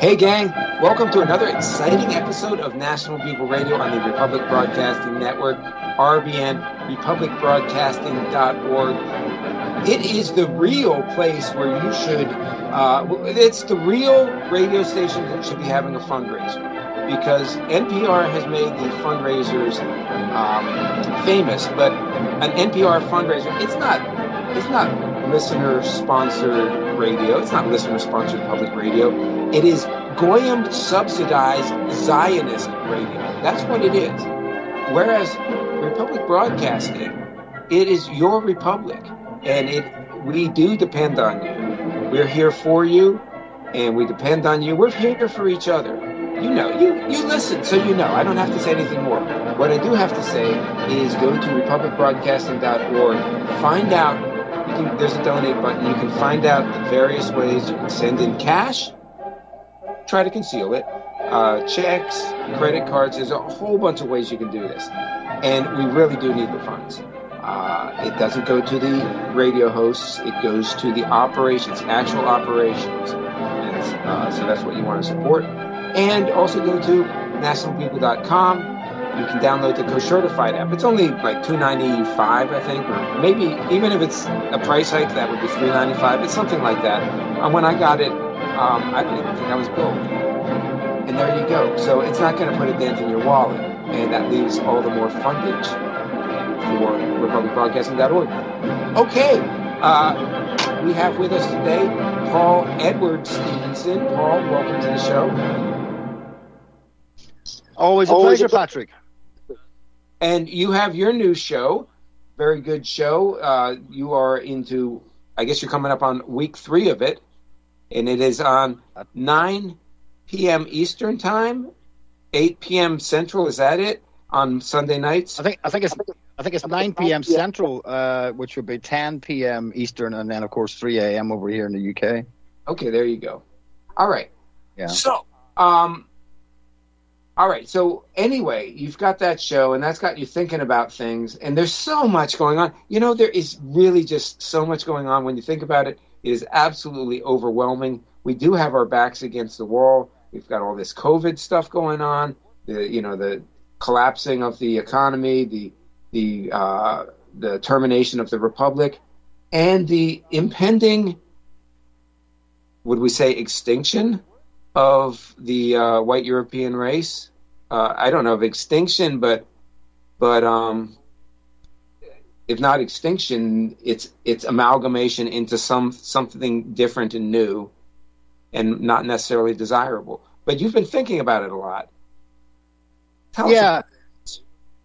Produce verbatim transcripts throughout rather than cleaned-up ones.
Hey gang, welcome to another exciting episode of National Bugle Radio on the Republic Broadcasting Network, R B N, republic broadcasting dot org. It is the real place where you should, uh, it's the real radio station that should be having a fundraiser, because N P R has made the fundraisers um, famous, but an N P R fundraiser, it's not, it's not listener-sponsored radio, it's not listener-sponsored public radio. It is Goyim subsidized Zionist radio. That's what it is. Whereas Republic Broadcasting, it is your republic, and it we do depend on you. We're here for you, and we depend on you. We're here for each other. You know, you you listen, so you know. I don't have to say anything more. What I do have to say is go to republic broadcasting dot org, find out. You can, there's a donate button. You can find out the various ways you can send in cash. Try to conceal it. Uh, checks, credit cards, there's a whole bunch of ways you can do this. And we really do need the funds. Uh, it doesn't go to the radio hosts, it goes to the operations, actual operations. And uh, so that's what you want to support. And also go to national bugle dot com. You can download the Co-Certified app. It's only like two dollars and ninety-five cents, I think, or maybe even if it's a price hike, that would be three dollars and ninety-five cents. It's something like that. And when I got it, Um, I didn't even think I was billed. And there you go. So it's not going to put a dent in your wallet. And that leaves all the more fundage for republic broadcasting dot org. Okay. Uh, we have with us today Paul Edward Stevenson. Paul, welcome to the show. Always a Always pleasure, a pl- Patrick. And you have your new show. Very good show. Uh, you are into, I guess you're coming up on week three of it. And it is on nine p.m. Eastern time, eight p.m. Central. Is that it on Sunday nights? I think I think it's I think it's nine p.m. Central, uh, which would be ten p.m. Eastern, and then of course three a.m. over here in the U K. Okay, there you go. All right. Yeah. So, um, all right. So anyway, you've got that show, and that's got you thinking about things. And there's so much going on. You know, there is really just so much going on when you think about it. It is absolutely overwhelming. We do have our backs against the wall. We've got all this COVID stuff going on. The you know the collapsing of the economy, the the uh, the termination of the republic, and the impending, would we say, extinction of the uh, white European race. Uh, I don't know if extinction, but but um. if not extinction, it's it's amalgamation into some something different and new, and not necessarily desirable. But you've been thinking about it a lot. Tell yeah. us.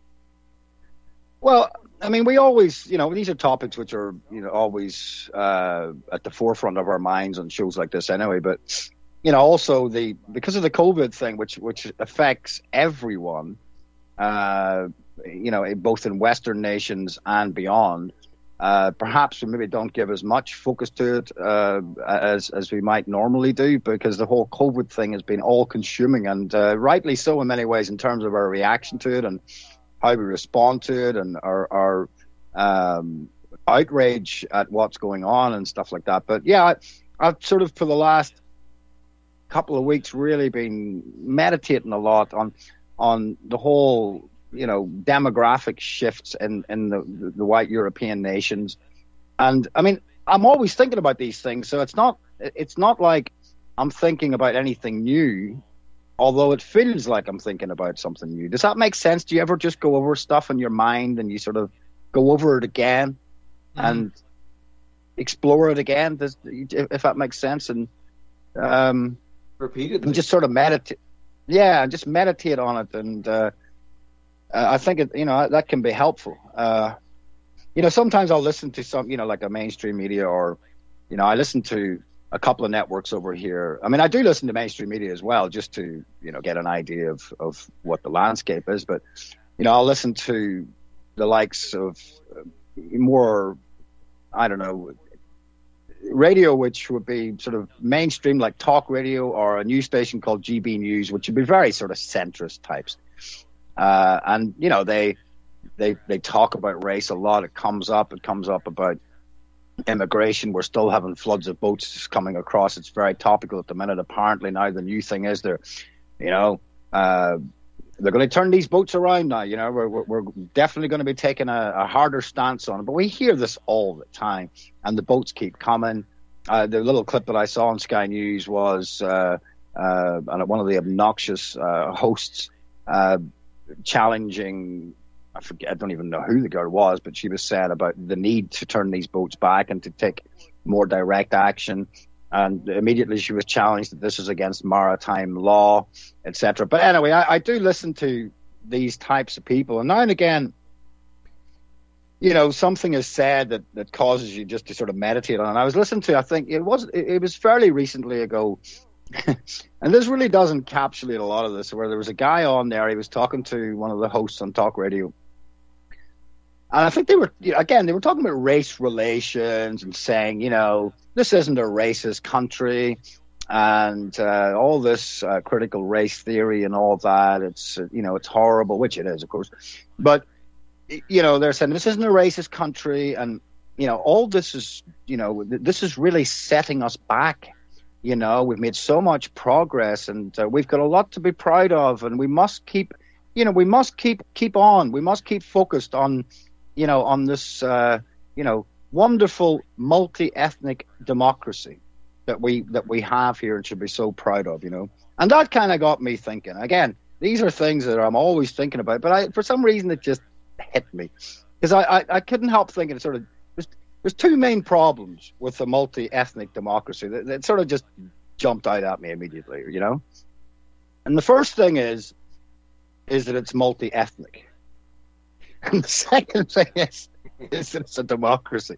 Well, I mean, we always, you know, these are topics which are, you know, always uh, at the forefront of our minds on shows like this, anyway. But you know, also the because of the COVID thing, which which affects everyone. Uh, you know, both in Western nations and beyond, uh, perhaps we maybe don't give as much focus to it uh, as as we might normally do, because the whole COVID thing has been all-consuming, and uh, rightly so in many ways in terms of our reaction to it and how we respond to it and our, our um, outrage at what's going on and stuff like that. But yeah, I, I've sort of for the last couple of weeks really been meditating a lot on on the whole, you know, demographic shifts in, in the, the white European nations. And I mean, I'm always thinking about these things. So it's not, it's not like I'm thinking about anything new, although it feels like I'm thinking about something new. Does that make sense? Do you ever just go over stuff in your mind and you sort of go over it again mm. and explore it again? Does, if that makes sense. And, um, repeatedly, and just sort of meditate. Yeah. Just meditate on it. And, uh, Uh, I think it, you know, that can be helpful. Uh, you know, sometimes I'll listen to some, you know, like a mainstream media, or, you know, I listen to a couple of networks over here. I mean, I do listen to mainstream media as well, just to, you know, get an idea of, of what the landscape is. But, you know, I'll listen to the likes of more, I don't know, radio, which would be sort of mainstream, like talk radio, or a news station called G B News, which would be very sort of centrist types. Uh, and, you know, they, they, they talk about race a lot. It comes up, it comes up about immigration. We're still having floods of boats coming across. It's very topical at the minute. Apparently now the new thing is they're, you know, uh, they're going to turn these boats around now. You know, we're we're definitely going to be taking a, a harder stance on it. But we hear this all the time, and the boats keep coming. Uh, the little clip that I saw on Sky News was uh, uh, one of the obnoxious uh, hosts uh, challenging. I forget. I don't even know who the girl was, but she was saying about the need to turn these boats back and to take more direct action. And immediately she was challenged that this is against maritime law, et cetera. But anyway, I, I do listen to these types of people, and now and again, you know, something is said that, that causes you just to sort of meditate on. And I was listening to, I think it was it, it was fairly recently ago, and this really does encapsulate a lot of this, where there was a guy on there. He was talking to one of the hosts on talk radio. And I think they were, again, they were talking about race relations and saying, you know, this isn't a racist country, and uh, all this uh, critical race theory and all that. It's, uh, you know, it's horrible, which it is, of course. But, you know, they're saying this isn't a racist country, and, you know, all this is, you know, this is really setting us back. You know, we've made so much progress, and uh, we've got a lot to be proud of, and we must keep, you know, we must keep keep on. We must keep focused on, you know, on this, uh, you know, wonderful multi-ethnic democracy that we that we have here and should be so proud of, you know. And that kind of got me thinking. Again, these are things that I'm always thinking about, but I, for some reason it just hit me. Because I, I, I couldn't help thinking, it sort of, there's, there's two main problems with the multi-ethnic democracy that, that sort of just jumped out at me immediately, you know. And the first thing is, is that it's multi-ethnic. And the second thing is, is that it's a democracy.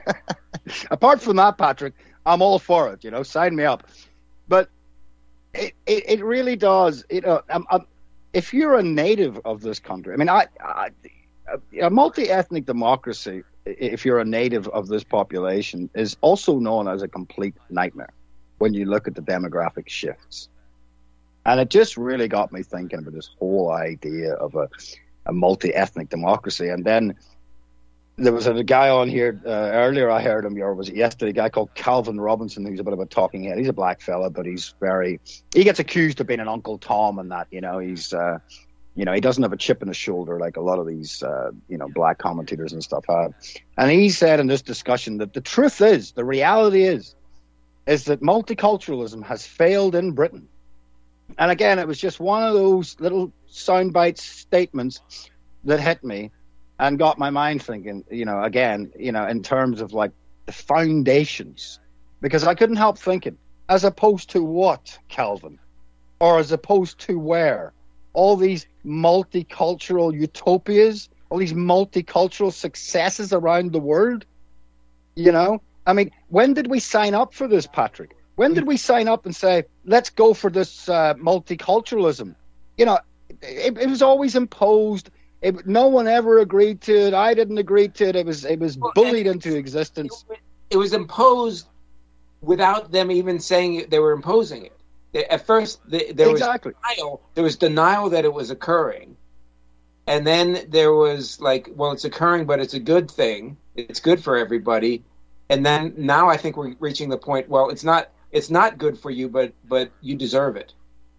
Apart from that, Patrick, I'm all for it, you know, sign me up. But it, it, it really does, you know, I'm, I'm, if you're a native of this country, I mean, I, I, a multi-ethnic democracy, if you're a native of this population, is also known as a complete nightmare when you look at the demographic shifts. And it just really got me thinking about this whole idea of a, a multi-ethnic democracy. And then there was a guy on here uh, earlier, I heard him, or was it yesterday, a guy called Calvin Robinson, who's a bit of a talking head. He's a black fella, but he's very, he gets accused of being an Uncle Tom and that, you know, he's, uh, you know, he doesn't have a chip in his shoulder like a lot of these, uh, you know, black commentators and stuff have. And he said in this discussion that the truth is, the reality is, is that multiculturalism has failed in Britain. And again, it was just one of those little soundbite statements that hit me and got my mind thinking, you know, again, you know, in terms of like the foundations, because I couldn't help thinking, as opposed to what, Calvin? Or as opposed to where? All these multicultural utopias, all these multicultural successes around the world, you know? I mean, when did we sign up for this, Patrick? When did we sign up and say, let's go for this uh, multiculturalism? You know, it, it was always imposed. It, no one ever agreed to it. I didn't agree to it. It was it was well, bullied into existence. It, it was imposed without them even saying they were imposing it. At first, the, there exactly. was denial. There was denial that it was occurring, and then there was like, well, it's occurring, but it's a good thing. It's good for everybody. And then now I think we're reaching the point. Well, it's not. It's not good for you, but but you deserve it.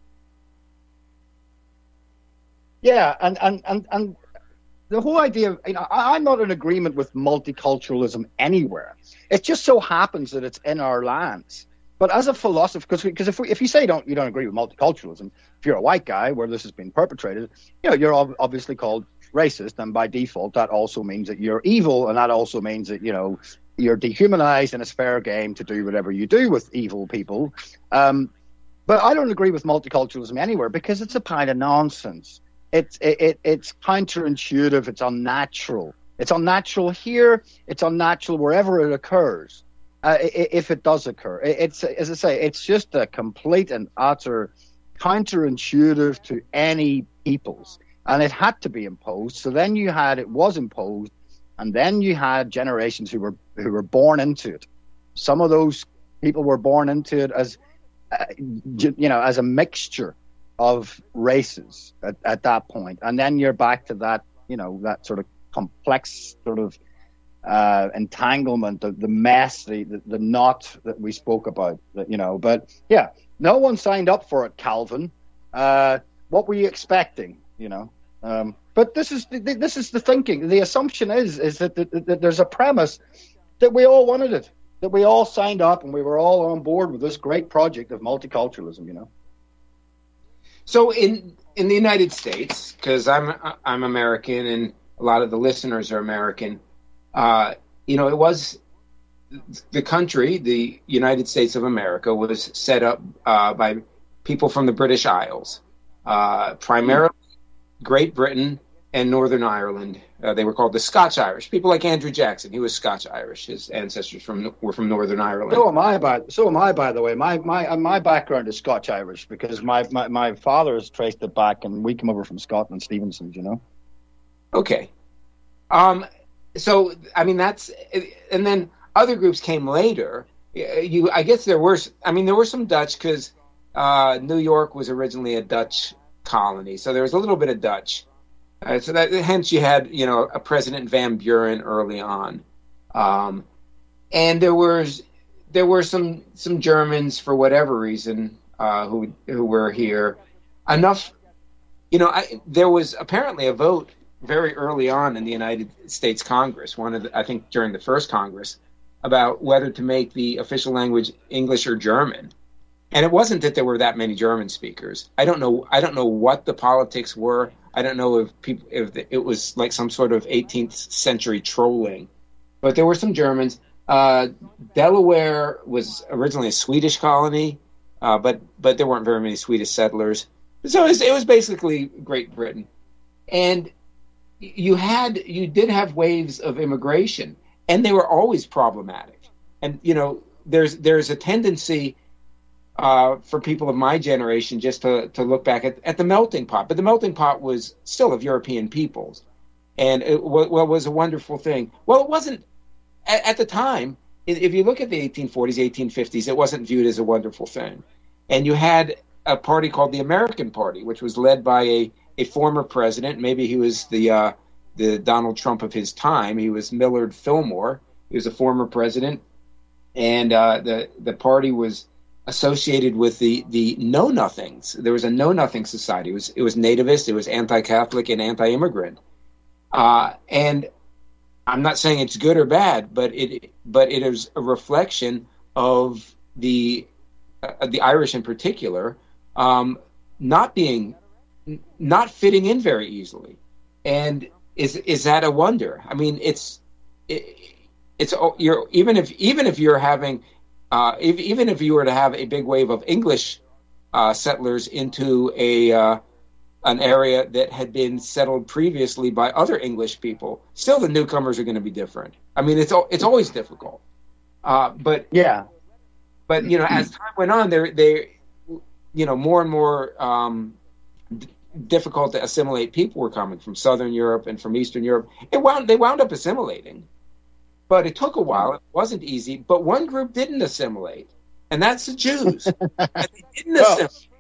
Yeah, and and and, and the whole idea of, you know, I, I'm not in agreement with multiculturalism anywhere. It just so happens that it's in our lands. But as a philosopher, because because if we, if you say don't you don't agree with multiculturalism, if you're a white guy where this has been perpetrated, you know, you're ob- obviously called racist, and by default that also means that you're evil, and that also means that, you know, you're dehumanized and it's fair game to do whatever you do with evil people. Um, but I don't agree with multiculturalism anywhere because it's a pile of nonsense. It's it, it, it's counterintuitive. It's unnatural. It's unnatural here. It's unnatural wherever it occurs, uh, if it does occur. It's, as I say, it's just a complete and utter counterintuitive to any peoples. And it had to be imposed. So then you had, it was imposed. And then you had generations who were who were born into it. Some of those people were born into it as, uh, you know, as a mixture of races at, at that point. And then you're back to that, you know, that sort of complex sort of uh, entanglement, the, the mess, the, the the knot that we spoke about. That, you know, but yeah, no one signed up for it, Calvin. Uh, what were you expecting? You know, um, but this is the, this is the thinking. The assumption is is that, that, that there's a premise that we all wanted it, that we all signed up and we were all on board with this great project of multiculturalism. You know. So in in the United States, because I'm I'm American and a lot of the listeners are American, uh, you know, it was the country, the United States of America, was set up uh, by people from the British Isles, uh, primarily Great Britain and Northern Ireland. Uh, they were called the Scotch-Irish. People like Andrew Jackson, he was Scotch-Irish. His ancestors from were from Northern Ireland. So am I, by so am I, by the way. My my my background is Scotch-Irish because my, my, my father has traced it back, and we come over from Scotland, Stevenson's, you know. Okay. Um. So I mean that's, and then other groups came later. You, I guess there were. I mean there were some Dutch because uh, New York was originally a Dutch colony, so there was a little bit of Dutch. Uh, so that hence you had, you know, a President Van Buren early on, um, and there was there were some some Germans for whatever reason uh, who who were here. Enough, you know, I, there was apparently a vote very early on in the United States Congress, one of the, I think during the first Congress, about whether to make the official language English or German. And it wasn't that there were that many German speakers. I don't know. I don't know what the politics were. I don't know if people if it was like some sort of eighteenth century trolling, but there were some Germans. Uh, Delaware was originally a Swedish colony, uh, but but there weren't very many Swedish settlers. So it was, it was basically Great Britain, and you had you did have waves of immigration, and they were always problematic. And you know, there's there's a tendency. Uh, for people of my generation, just to, to look back at, at the melting pot. But the melting pot was still of European peoples. And it w- well, was a wonderful thing. Well, it wasn't, at, at the time, if you look at the eighteen forties, eighteen fifties, it wasn't viewed as a wonderful thing. And you had a party called the American Party, which was led by a, a former president. Maybe he was the uh, the Donald Trump of his time. He was Millard Fillmore. He was a former president. And uh, the, the party was associated with the the Know Nothings. There was a Know Nothing society. It was it was nativist, it was anti-Catholic and anti-immigrant. Uh, and I'm not saying it's good or bad, but it but it is a reflection of the uh, the Irish in particular um, not being not fitting in very easily. And is is that a wonder? I mean, it's it, it's you're even if even if you're having Uh, if, even if you were to have a big wave of English uh, settlers into a uh, an area that had been settled previously by other English people, still the newcomers are going to be different. I mean, it's it's always difficult. Uh, but yeah, but you know, as time went on, they they you know more and more um, d- difficult to assimilate people were coming from Southern Europe and from Eastern Europe. It wound they wound up assimilating. But it took a while. It wasn't easy. But one group didn't assimilate, and that's the Jews. And they didn't well, assimilate.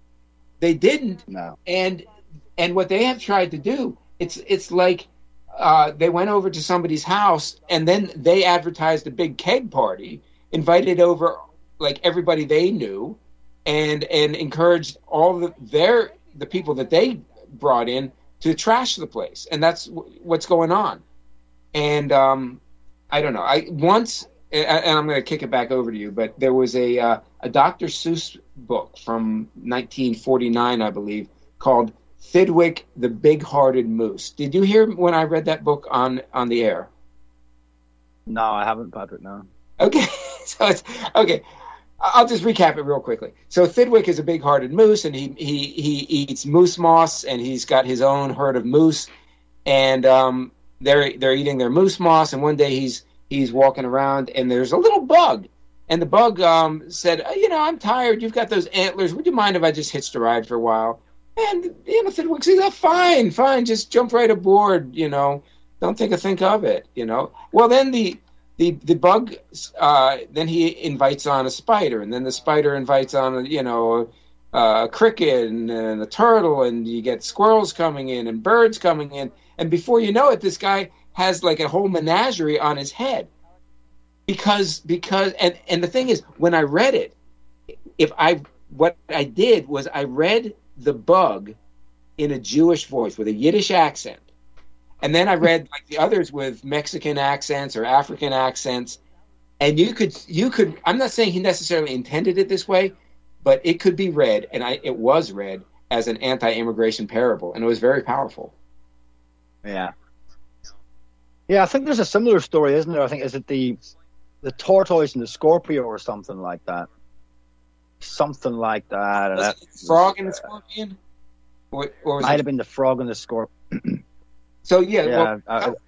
They didn't. No. And and what they have tried to do, it's it's like uh, they went over to somebody's house, and then they advertised a big keg party, invited over like everybody they knew, and and encouraged all the their the people that they brought in to trash the place, and that's w- what's going on. And um, I don't know. I once, and I'm going to kick it back over to you, but there was a uh, a Doctor Seuss book from nineteen forty-nine, I believe, called Thidwick the Big-Hearted Moose. Did you hear when I read that book on, on the air? No, I haven't, Patrick, no. Okay, so it's, okay. I'll just recap it real quickly. So Thidwick is a big-hearted moose, and he, he, he eats moose moss, and he's got his own herd of moose, and um, they're they're eating their moose moss, and one day he's he's walking around, and there's a little bug, and the bug um, said, oh, you know, I'm tired. You've got those antlers. Would you mind if I just hitched a ride for a while? And you know, Thidwick says, oh, fine, fine, just jump right aboard. You know, don't think a think of it. You know. Well, then the the the bug, uh, then he invites on a spider, and then the spider invites on a, you know, a cricket and, and a turtle, and you get squirrels coming in and birds coming in. And before you know it, this guy has like a whole menagerie on his head. Because, because, and, and the thing is, when I read it, if I, what I did was I read the bug in a Jewish voice with a Yiddish accent. And then I read like the others with Mexican accents or African accents. And you could, you could, I'm not saying he necessarily intended it this way, but it could be read, and I, it was read as an anti-immigration parable, and it was very powerful. Yeah. Yeah, I think there's a similar story, isn't there? I think, is it the, the tortoise and the Scorpio or something like that? Something like that. that the frog and the scorpion? Or, or was might it... have been the frog and the scorpion. So, yeah. yeah well, uh, how...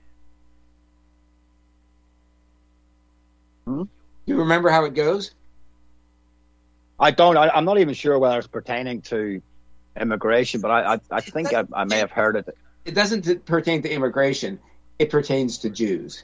hmm? You remember how it goes? I don't. I, I'm not even sure whether it's pertaining to immigration, but I, I, I think I, I may have heard it. It doesn't pertain to immigration. It pertains to Jews.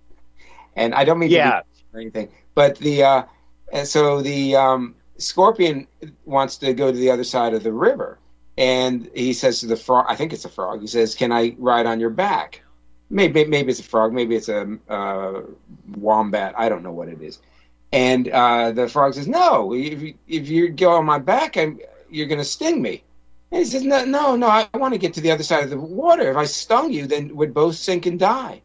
And I don't mean yeah. to be or anything, but the uh, and so the um, scorpion wants to go to the other side of the river, and he says to the frog, I think it's a frog. He says, "Can I ride on your back?" Maybe maybe it's a frog, maybe it's a uh, wombat. I don't know what it is. And uh, the frog says, "No, if you, if you go on my back, I'm, you're going to sting me." And he says, "No, no, no. I want to get to the other side of the water. If I stung you, then we'd both sink and die."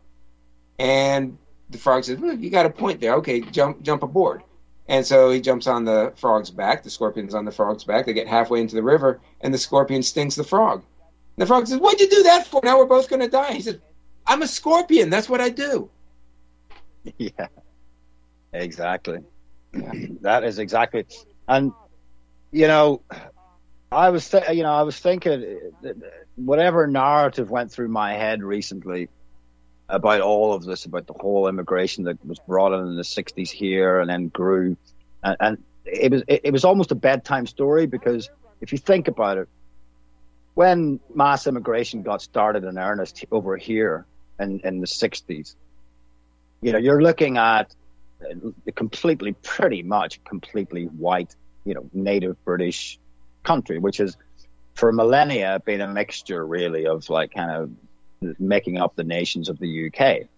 And the frog says, "Well, you got a point there. Okay, jump, jump aboard." And so he jumps on the frog's back. The scorpion's on the frog's back. They get halfway into the river, and the scorpion stings the frog. And the frog says, "What'd you do that for? Now we're both going to die." He says, "I'm a scorpion. That's what I do." Yeah, exactly. Yeah. That is exactly. And, you know, I was, th- you know, I was thinking, whatever narrative went through my head recently about all of this, about the whole immigration that was brought in in the sixties here and then grew, and, and it was it, it was almost a bedtime story, because if you think about it, when mass immigration got started in earnest over here in, in the sixties, you know, you're looking at a completely, pretty much completely white, you know, native British country, which is for millennia been a mixture really of like kind of making up the nations of the U K.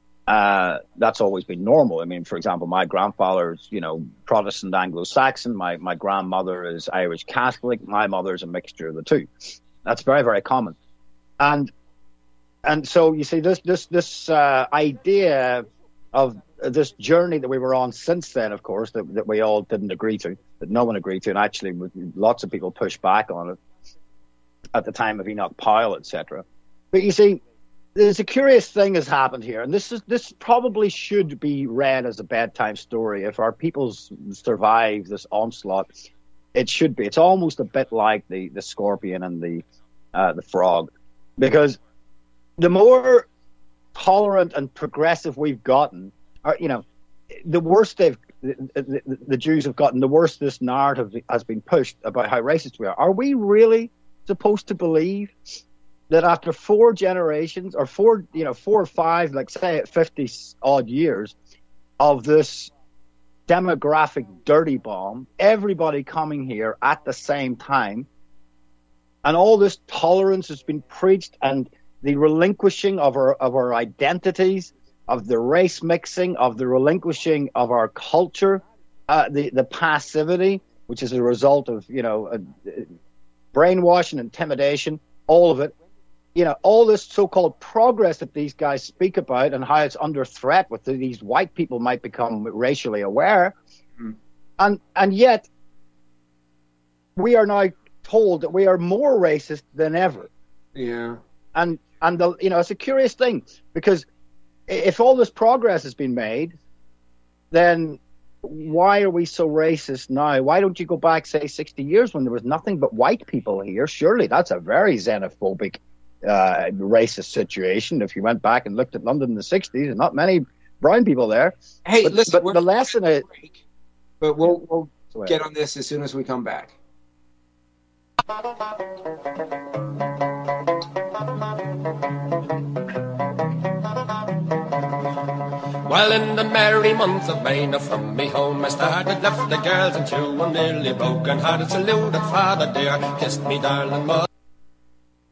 Uh, that's always been normal. I mean, for example, my grandfather's, you know, Protestant Anglo-Saxon. My, my grandmother is Irish Catholic. My mother's a mixture of the two. That's very, very common. And and so you see this this this uh, idea of this journey that we were on since then, of course, that, that we all didn't agree to, that no one agreed to, and actually lots of people pushed back on it at the time of Enoch Powell, et cetera. But you see, there's a curious thing has happened here, and this is this probably should be read as a bedtime story. If our peoples survive this onslaught, it should be. It's almost a bit like the, the scorpion and the uh, the frog, because the more tolerant and progressive we've gotten, or, you know, the worse they've the, the, the Jews have gotten, the worse this narrative has been pushed about how racist we are. Are we really supposed to believe that after four generations or four, you know, four or five, like say fifty odd years of this demographic dirty bomb, everybody coming here at the same time, and all this tolerance has been preached, and the relinquishing of our of our identities, of the race mixing, of the relinquishing of our culture, uh, the the passivity, which is a result of, you know, uh, brainwashing, intimidation, all of it. You know, all this so-called progress that these guys speak about and how it's under threat with the, these white people might become racially aware. Mm. And and yet we are now told that we are more racist than ever. Yeah. And, and the, you know, it's a curious thing, because if all this progress has been made, then why are we so racist now? Why don't you go back, say, sixty years when there was nothing but white people here? Surely that's a very xenophobic Uh, racist situation. If you went back and looked at London in the sixties, and not many brown people there. Hey, but, listen, but the lesson is, but we'll, we'll get on this as soon as we come back. Well, in the merry month of May, now from me home I started, left the girls and two, and nearly broken hearted, saluted father dear, kissed me darling mother.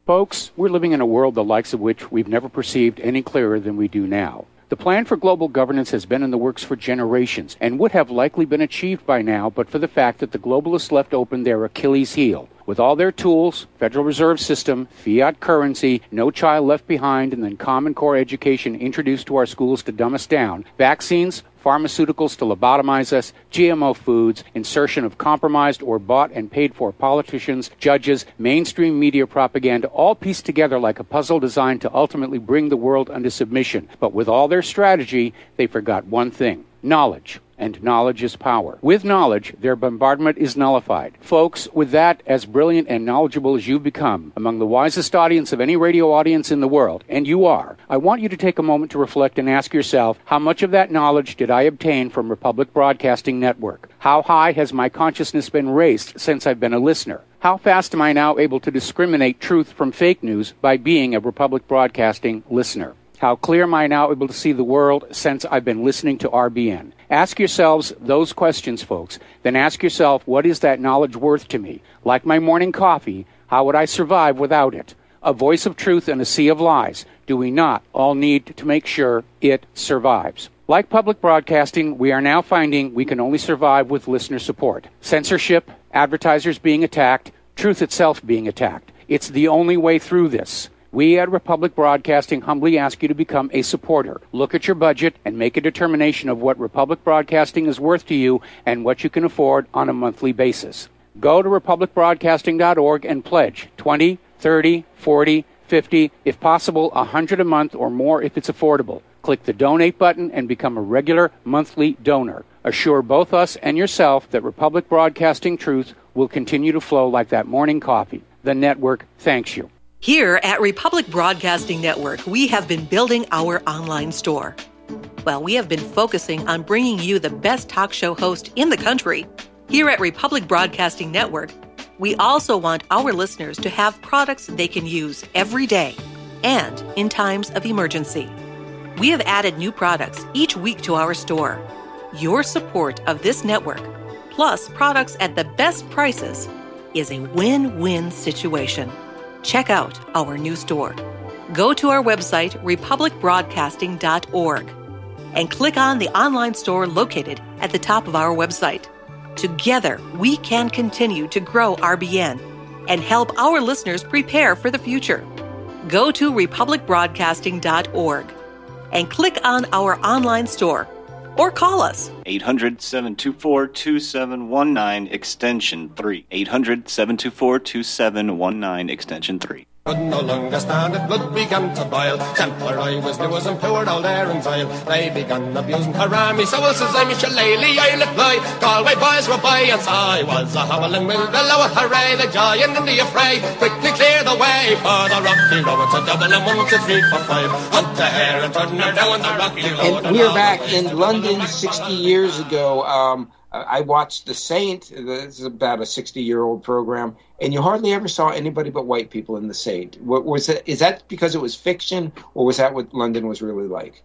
Folks, we're living in a world the likes of which we've never perceived any clearer than we do now. The plan for global governance has been in the works for generations and would have likely been achieved by now but for the fact that the globalists left open their Achilles heel. With all their tools, Federal Reserve System, fiat currency, no child left behind, and then Common Core education introduced to our schools to dumb us down, vaccines, pharmaceuticals to lobotomize us, G M O foods, insertion of compromised or bought and paid for politicians, judges, mainstream media propaganda, all pieced together like a puzzle designed to ultimately bring the world under submission. But with all their strategy, they forgot one thing: knowledge. And knowledge is power. With knowledge, their bombardment is nullified. Folks, with that, as brilliant and knowledgeable as you've become, among the wisest audience of any radio audience in the world, and you are, I want you to take a moment to reflect and ask yourself, how much of that knowledge did I obtain from Republic Broadcasting Network? How high has my consciousness been raised since I've been a listener? How fast am I now able to discriminate truth from fake news by being a Republic Broadcasting listener? How clear am I now able to see the world since I've been listening to R B N? Ask yourselves those questions, folks. Then ask yourself, what is that knowledge worth to me? Like my morning coffee, how would I survive without it? A voice of truth in a sea of lies. Do we not all need to make sure it survives? Like public broadcasting, we are now finding we can only survive with listener support. Censorship, advertisers being attacked, truth itself being attacked. It's the only way through this. We at Republic Broadcasting humbly ask you to become a supporter. Look at your budget and make a determination of what Republic Broadcasting is worth to you and what you can afford on a monthly basis. Go to republic broadcasting dot org and pledge twenty, thirty, forty, fifty, if possible one hundred a month or more if it's affordable. Click the donate button and become a regular monthly donor. Assure both us and yourself that Republic Broadcasting truth will continue to flow like that morning coffee. The network thanks you. Here at Republic Broadcasting Network, we have been building our online store. Well, we have been focusing on bringing you the best talk show host in the country. Here at Republic Broadcasting Network, we also want our listeners to have products they can use every day and in times of emergency. We have added new products each week to our store. Your support of this network, plus products at the best prices, is a win-win situation. Check out our new store. Go to our website, republic broadcasting dot org, and click on the online store located at the top of our website. Together, we can continue to grow R B N and help our listeners prepare for the future. Go to republic broadcasting dot org and click on our online store or call us. eight hundred, seven two four, two seven one nine, extension three. eight hundred, seven two four, two seven one nine, extension three. Could no longer stand it, blood began to boil. Templar I was new as empowered all there in Zyle. They began abusing her army, so well says I'm Shillelagh, I'll apply. Galway boys were by, and so I was a hobbling with the lower hooray. The giant in the affray quickly cleared the way for the Rocky Road. It's a double and one, two, three, four, five. Hunt the hare and turn her down the Rocky Road. And we're back in London sixty years ago. Um, I watched The Saint. This is about a sixty-year-old program, and you hardly ever saw anybody but white people in The Saint. What was it? Is that because it was fiction, or was that what London was really like?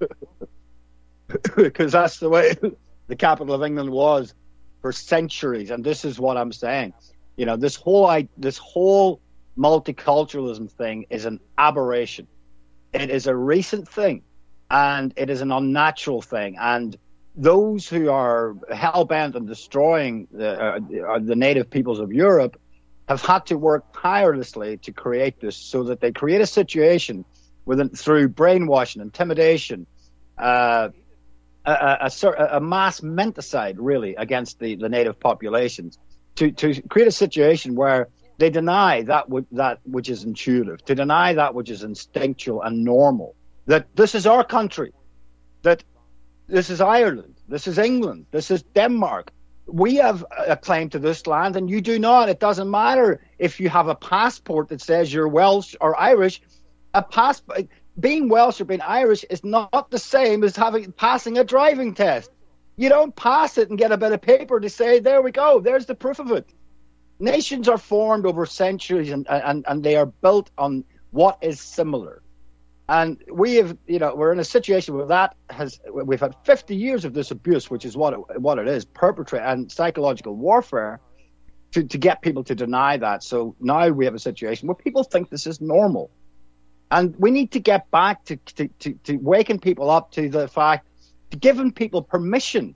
Because that's the way the capital of England was for centuries, and this is what I'm saying. You know, this whole this whole multiculturalism thing is an aberration. It is a recent thing, and it is an unnatural thing, and those who are hell-bent on destroying the, uh, the native peoples of Europe have had to work tirelessly to create this, so that they create a situation within, through brainwashing, intimidation, uh, a, a, a, a mass menticide, really, against the, the native populations, to, to create a situation where they deny that, w- that which is intuitive, to deny that which is instinctual and normal, that this is our country, that this is Ireland, this is England, this is Denmark. We have a claim to this land and you do not. It doesn't matter if you have a passport that says you're Welsh or Irish. A pass, being Welsh or being Irish is not the same as having passing a driving test. You don't pass it and get a bit of paper to say, there we go, there's the proof of it. Nations are formed over centuries, and, and, and they are built on what is similar. And we have, you know, we're in a situation where that has, we've had fifty years of this abuse, which is what it, what it is, perpetrate and psychological warfare. to, to get people to deny that. So now we have a situation where people think this is normal. And we need to get back to, to, to, to waking people up to the fact, to giving people permission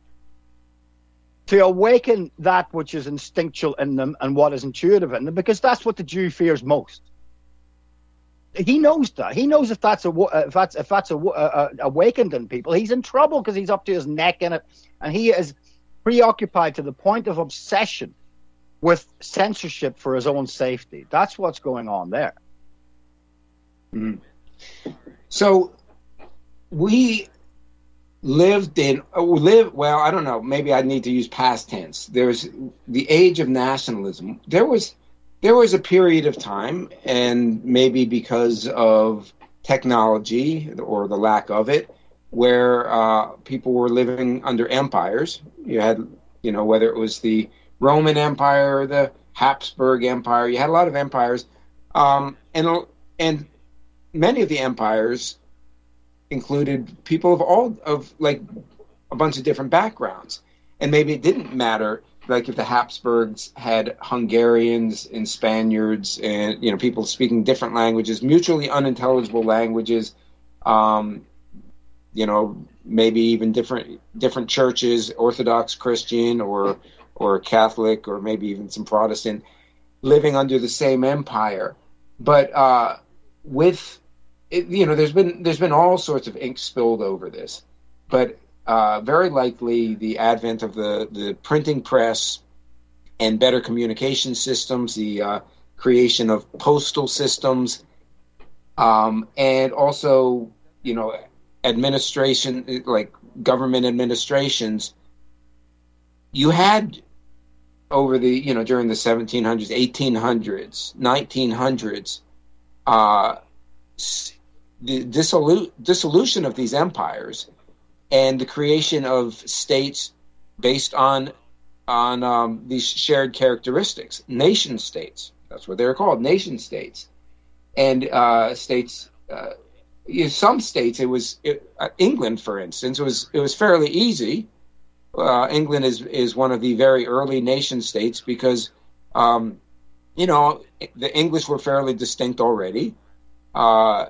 to awaken that which is instinctual in them and what is intuitive in them, because that's what the Jew fears most. He knows that. He knows if that's a, if that's if that's a, a, a awakened in people, he's in trouble because he's up to his neck in it, and he is preoccupied to the point of obsession with censorship for his own safety. That's what's going on there. Mm. So we lived in uh, live well. I don't know. Maybe I need to use past tense. There's the age of nationalism. There was. There was a period of time, and maybe because of technology or the lack of it, where uh, people were living under empires. You had, you know, whether it was the Roman Empire or the Habsburg Empire, you had a lot of empires, um, and and many of the empires included people of all of like a bunch of different backgrounds, and maybe it didn't matter. Like if the Habsburgs had Hungarians and Spaniards and, you know, people speaking different languages, mutually unintelligible languages, um, you know, maybe even different different churches, Orthodox Christian or or Catholic or maybe even some Protestant, living under the same empire. But uh, with, it, you know, there's been there's been all sorts of ink spilled over this, but. Uh, very likely the advent of the, the printing press and better communication systems, the uh, creation of postal systems, um, and also, you know, administration, like government administrations. You had over the, you know, during the seventeen hundreds, eighteen hundreds, nineteen hundreds, uh, the dissolu- dissolution of these empires and the creation of states based on on um, these shared characteristics, nation states. That's what they're called, nation states. And uh, states, uh, in some states, it was it, uh, England, for instance, it was it was fairly easy. Uh, England is is one of the very early nation states because, um, you know, the English were fairly distinct already. Uh,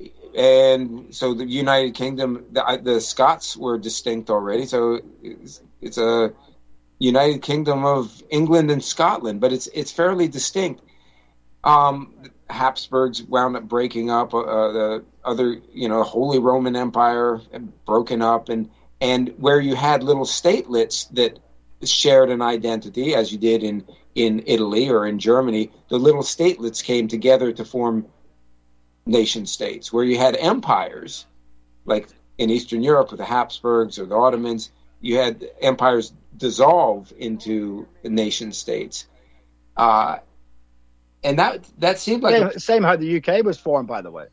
And so the United Kingdom, the, the Scots were distinct already. So it's, it's a United Kingdom of England and Scotland, but it's it's fairly distinct. Um, Habsburgs wound up breaking up. Uh, the other, you know, Holy Roman Empire broken up, and and where you had little statelets that shared an identity, as you did in in Italy or in Germany, the little statelets came together to form nation states. Where you had empires, like in Eastern Europe with the Habsburgs or the Ottomans, you had empires dissolve into nation states. Uh, and that that seemed like... Same, a, same how the U K was formed, by the way.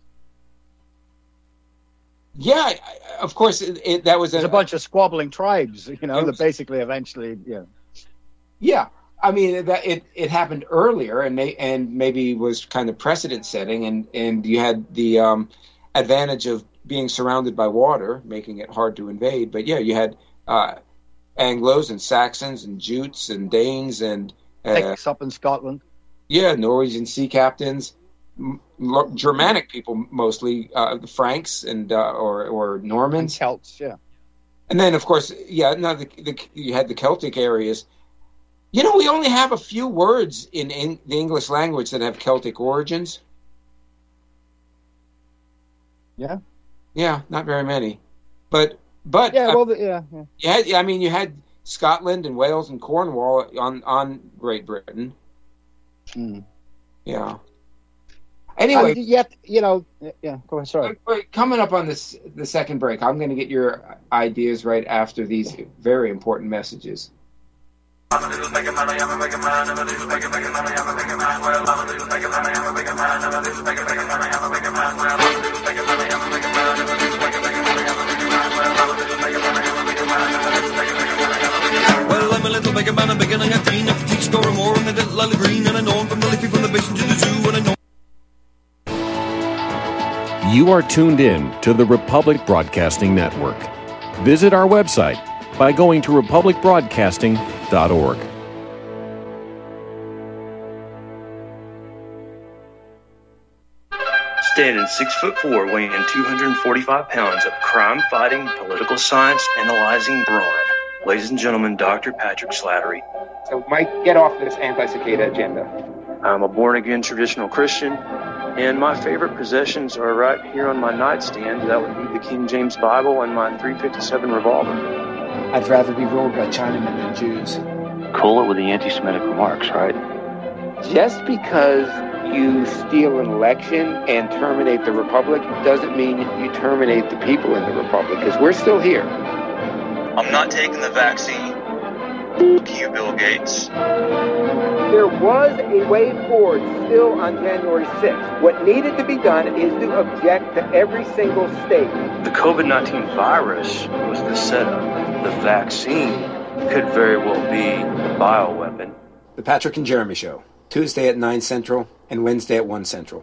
Yeah, of course, it, it, that was... There's a, a bunch of squabbling tribes, you know, was, that basically eventually... Yeah. Yeah. I mean, that it, it happened earlier and may, and maybe was kind of precedent setting, and, and you had the um, advantage of being surrounded by water, making it hard to invade. But yeah, you had uh, Anglos and Saxons and Jutes and Danes and uh, Picts up in Scotland. Yeah, Norwegian sea captains, m- Germanic people mostly, uh, the Franks and uh, or or Normans, and Celts, yeah. And then of course, yeah, no, the, the, you had the Celtic areas. You know, we only have a few words in, in the English language that have Celtic origins. Yeah. Yeah, not very many. But, but... Yeah, well, uh, the, yeah. yeah. You had, I mean, you had Scotland and Wales and Cornwall on, on Great Britain. Mm. Yeah. Anyway... And yet, you know... Yeah, go ahead, sorry. Wait, coming up on this the second break, I'm going to get your ideas right after these very important messages. I'm a little bigger man, I am a bigger man, I'm a little bigger, bigger man, I am a bigger man, well, I'm a little bigger man, I am a bigger man, I'm a little bigger, bigger man, I am a bigger man, well, I'm a little bigger man, I am a bigger man, I'm a little bigger, bigger man, I am a bigger man, well, I'm a little bigger man, I am a bigger man, I'm a little bigger, bigger man, I am a bigger man. Well, I'm a little bigger man, I'm bigger than I have been, I can teach score more on the little lily green, and I know I'm from the Liffey, from the Basin to the Zoo, and I know. You are tuned in to the Republic Broadcasting Network. Visit our website by going to republic broadcasting dot org. Standing six foot four, weighing two hundred forty-five pounds of crime-fighting, political science analyzing brawn. Ladies and gentlemen, Doctor Patrick Slattery. So, Mike, get off this anti-cicada agenda. I'm a born-again traditional Christian, and my favorite possessions are right here on my nightstand. That would be the King James Bible and my three fifty-seven revolver. I'd rather be ruled by Chinamen than Jews. Cool it with the anti-Semitic remarks, right? Just because you steal an election and terminate the Republic doesn't mean you terminate the people in the Republic, because we're still here. I'm not taking the vaccine. F*** you, Bill Gates. There was a way forward still on January sixth. What needed to be done is to object to every single state. The COVID nineteen virus was the setup. The vaccine could very well be the bioweapon. The Patrick and Jeremy Show, Tuesday at nine Central and Wednesday at one Central.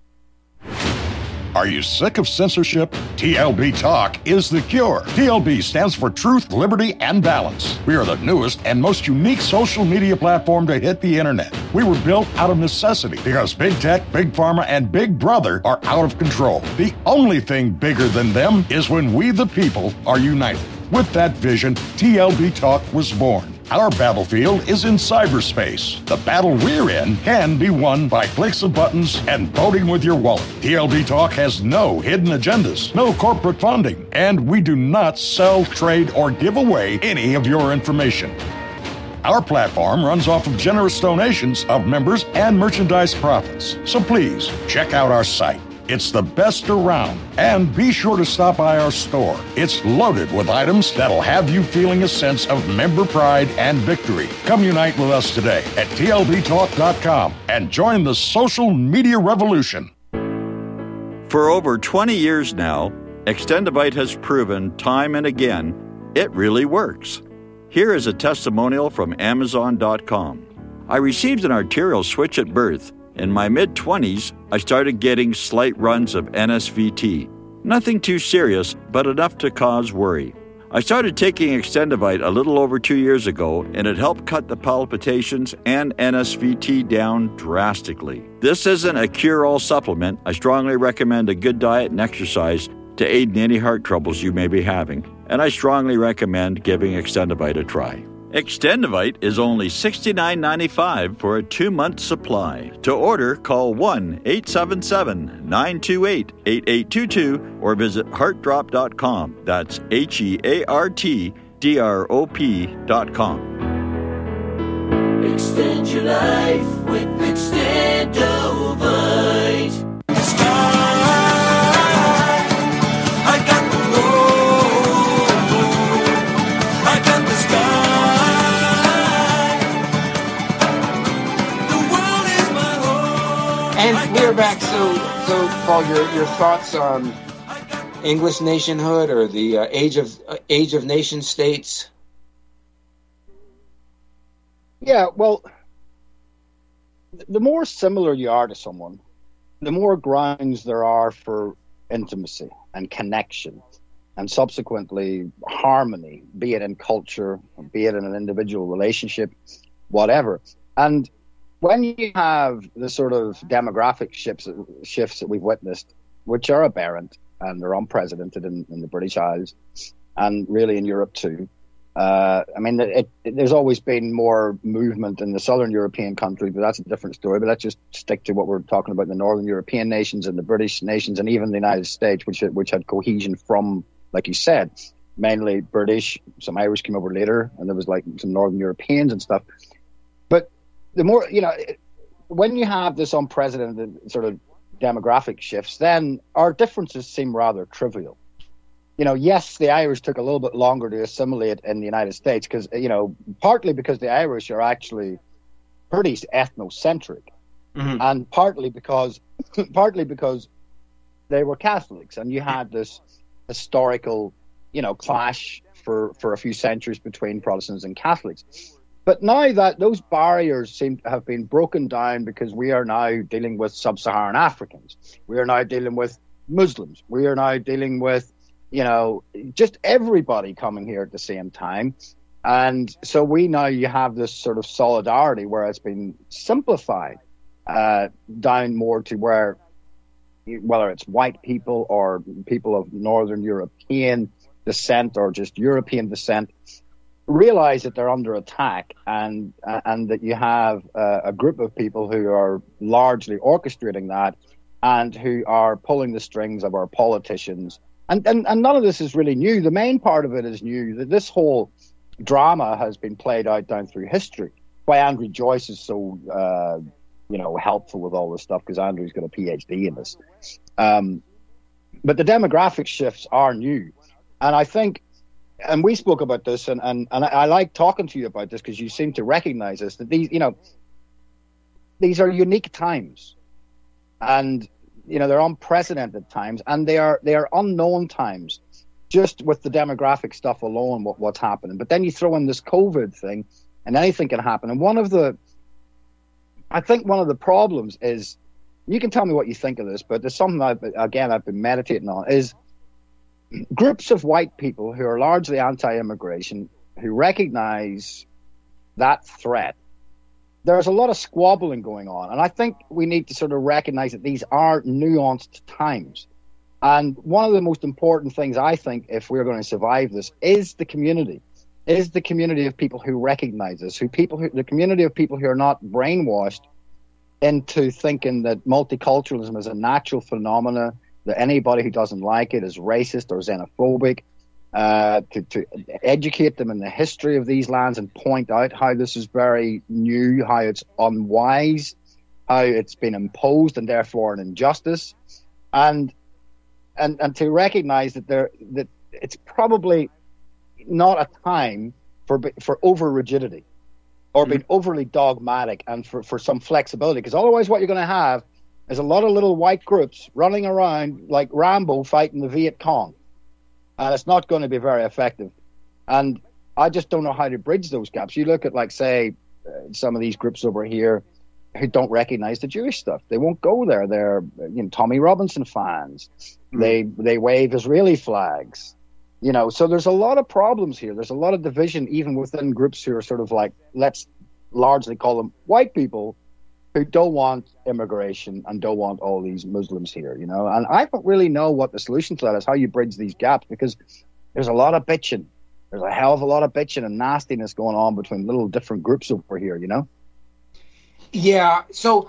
Are you sick of censorship? T L B Talk is the cure. T L B stands for Truth, Liberty, and Balance. We are the newest and most unique social media platform to hit the internet. We were built out of necessity because Big Tech, Big Pharma, and Big Brother are out of control. The only thing bigger than them is when we, the people, are united. With that vision, T L B Talk was born. Our battlefield is in cyberspace. The battle we're in can be won by clicks of buttons and voting with your wallet. T L B Talk has no hidden agendas, no corporate funding, and we do not sell, trade, or give away any of your information. Our platform runs off of generous donations of members and merchandise profits. So please, check out our site. It's the best around. And be sure to stop by our store. It's loaded with items that'll have you feeling a sense of member pride and victory. Come unite with us today at T L B talk dot com and join the social media revolution. For over twenty years now, Extendivite has proven time and again it really works. Here is a testimonial from Amazon dot com. I received an arterial switch at birth. In my mid-twenties, I started getting slight runs of N S V T. Nothing too serious, but enough to cause worry. I started taking Extendivite a little over two years ago, and it helped cut the palpitations and N S V T down drastically. This isn't a cure-all supplement. I strongly recommend a good diet and exercise to aid in any heart troubles you may be having, and I strongly recommend giving Extendivite a try. Extendivite is only sixty-nine ninety-five for a two-month supply. To order, call one eight seven seven, nine two eight, eight eight two two or visit heart drop dot com. That's H E A R T D R O P dot com. Extend your life with Extendivite. And we're back. So, so Paul, your your thoughts on English nationhood or the uh, age of uh, age of nation states? Yeah, well, the more similar you are to someone, the more grounds there are for intimacy and connection, and subsequently harmony, be it in culture, be it in an individual relationship, whatever. And when you have the sort of demographic shifts, shifts that we've witnessed, which are aberrant and they're unprecedented in, in the British Isles and really in Europe too, uh, I mean, it, it, there's always been more movement in the southern European countries, but that's a different story. But let's just stick to what we're talking about, the northern European nations and the British nations and even the United States, which, which had cohesion from, like you said, mainly British. Some Irish came over later, and there was like some northern Europeans and stuff. But the more, you know, when you have this unprecedented sort of demographic shifts, then our differences seem rather trivial. You know, yes, the Irish took a little bit longer to assimilate in the United States because, you know, partly because the Irish are actually pretty ethnocentric, mm-hmm. and partly because, partly because they were Catholics, and you had this historical, you know, clash for, for a few centuries between Protestants and Catholics. But now that those barriers seem to have been broken down because we are now dealing with sub-Saharan Africans. We are now dealing with Muslims. We are now dealing with, you know, just everybody coming here at the same time. And so we now you have this sort of solidarity where it's been simplified uh, down more to where whether it's white people or people of Northern European descent or just European descent, realize that they're under attack, and uh, and that you have uh, a group of people who are largely orchestrating that and who are pulling the strings of our politicians. And, and and none of this is really new. The main part of it is new, that this whole drama has been played out down through history. Why Andrew Joyce is so, uh, you know, helpful with all this stuff, because Andrew's got a PhD in this. Um, but the demographic shifts are new. And I think, and we spoke about this, and, and, and I, I like talking to you about this because you seem to recognize this, that these, you know, these are unique times. And, you know, they're unprecedented times, and they are they are unknown times, just with the demographic stuff alone, what, what's happening. But then you throw in this COVID thing, and anything can happen. And one of the, I think one of the problems is, you can tell me what you think of this, but there's something I've, again, I've been meditating on, is groups of white people who are largely anti-immigration, who recognize that threat. There's a lot of squabbling going on. And I think we need to sort of recognize that these are nuanced times. And one of the most important things, I think, if we're going to survive this, is the community. Is the community of people who recognize this, who people, who, the community of people who are not brainwashed into thinking that multiculturalism is a natural phenomena, that anybody who doesn't like it is racist or xenophobic, uh, to, to educate them in the history of these lands and point out how this is very new, how it's unwise, how it's been imposed and therefore an injustice, and and and to recognize that there that it's probably not a time for for over rigidity or being mm-hmm. overly dogmatic, and for, for some flexibility, because otherwise what you're going to have is a lot of little white groups running around like Rambo fighting the Viet Cong, and it's not going to be very effective. And I just don't know how to bridge those gaps. You look at, like, say, uh, some of these groups over here who don't recognize the Jewish stuff. They won't go there. They're, you know, Tommy Robinson fans. Mm-hmm. They they wave Israeli flags. You know, so there's a lot of problems here. There's a lot of division even within groups who are sort of like, let's largely call them white people, who don't want immigration and don't want all these Muslims here, you know. And I don't really know what the solution to that is, how you bridge these gaps, because there's a lot of bitching. There's a hell of a lot of bitching and nastiness going on between little different groups over here, you know. Yeah, so,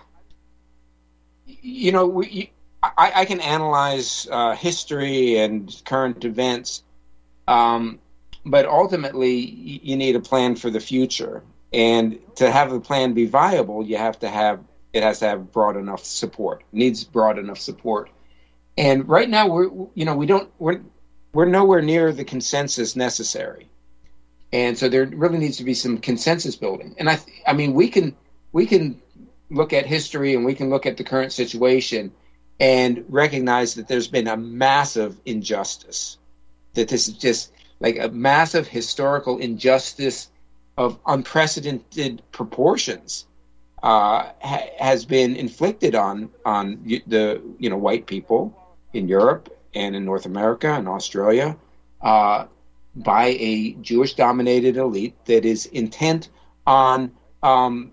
you know, we, I, I can analyze uh, history and current events, um, but ultimately you need a plan for the future. And to have the plan be viable, you have to have, it has to have broad enough support, it needs broad enough support. And right now we're, you know, we don't, we're, we're nowhere near the consensus necessary. And so there really needs to be some consensus building. And I, I mean, we can, we can look at history and we can look at the current situation and recognize that there's been a massive injustice, that this is just like a massive historical injustice of unprecedented proportions uh, ha- has been inflicted on on the you know white people in Europe and in North America and Australia uh, by a Jewish-dominated elite that is intent on um,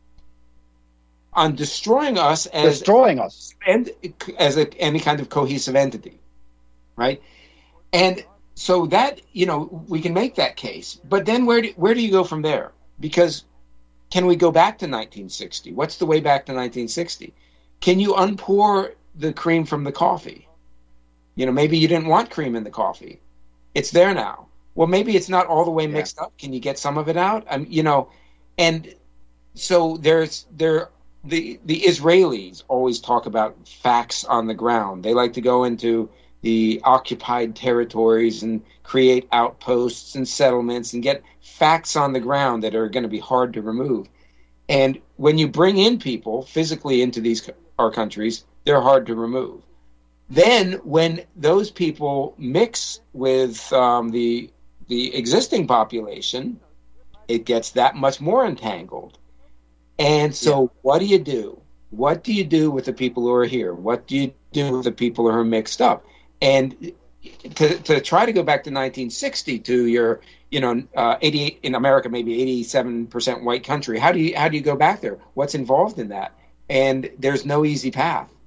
on destroying us as destroying us and as a, any kind of cohesive entity, right? And so that, you know, we can make that case, but then where do, where do you go from there? Because can we go back to nineteen sixty? What's the way back to nineteen sixty? Can you unpour the cream from the coffee? You know, maybe you didn't want cream in the coffee. It's there now. Well, maybe it's not all the way mixed yeah. up. Can you get some of it out? Um, you know, and so there's there the the Israelis always talk about facts on the ground. They like to go into the occupied territories and create outposts and settlements and get facts on the ground that are going to be hard to remove. And when you bring in people physically into these our countries, they're hard to remove. Then when those people mix with um, the the existing population, it gets that much more entangled. And so yeah. what do you do? What do you do with the people who are here? What do you do with the people who are mixed up? And to to try to go back to nineteen sixty, to your, you know, uh, eighty in America, maybe eighty-seven percent white country. How do you how do you go back there? What's involved in that? And there's no easy path.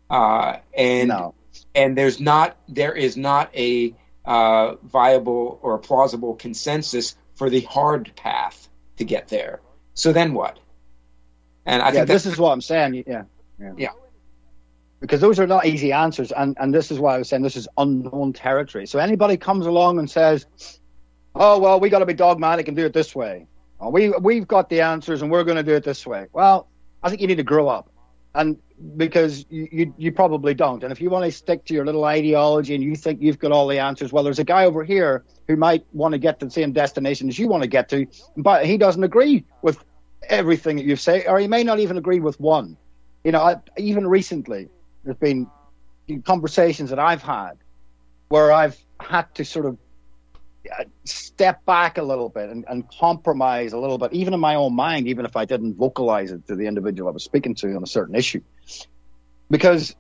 uh, and No. and there's not there is not a uh, viable or plausible consensus for the hard path to get there. So then what? And I yeah, think this is what I'm saying. Yeah, yeah, yeah. Because those are not easy answers, and and this is why I was saying this is unknown territory. So anybody comes along and says, "Oh well, we got to be dogmatic and do it this way. Oh, we we've got the answers and we're going to do it this way." Well, I think you need to grow up, and because you, you you probably don't. And if you want to stick to your little ideology and you think you've got all the answers, well, there's a guy over here who might want to get to the same destination as you want to get to, but he doesn't agree with everything that you say, or he may not even agree with one. You know, I, even recently, there's been conversations that I've had where I've had to sort of step back a little bit and, and compromise a little bit, even in my own mind, even if I didn't vocalize it to the individual I was speaking to on a certain issue. Because